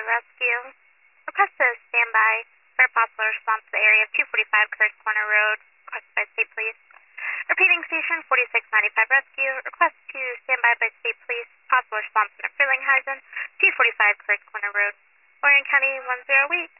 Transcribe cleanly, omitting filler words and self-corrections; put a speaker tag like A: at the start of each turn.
A: Rescue. Request to stand by for a possible response to the area of 245 Curtis Corner Road, requested by State Police. Repeating station 4695 Rescue. Request to stand by State Police. Possible response from Frelinghuysen, 245 Curtis Corner Road, Lorraine County 108.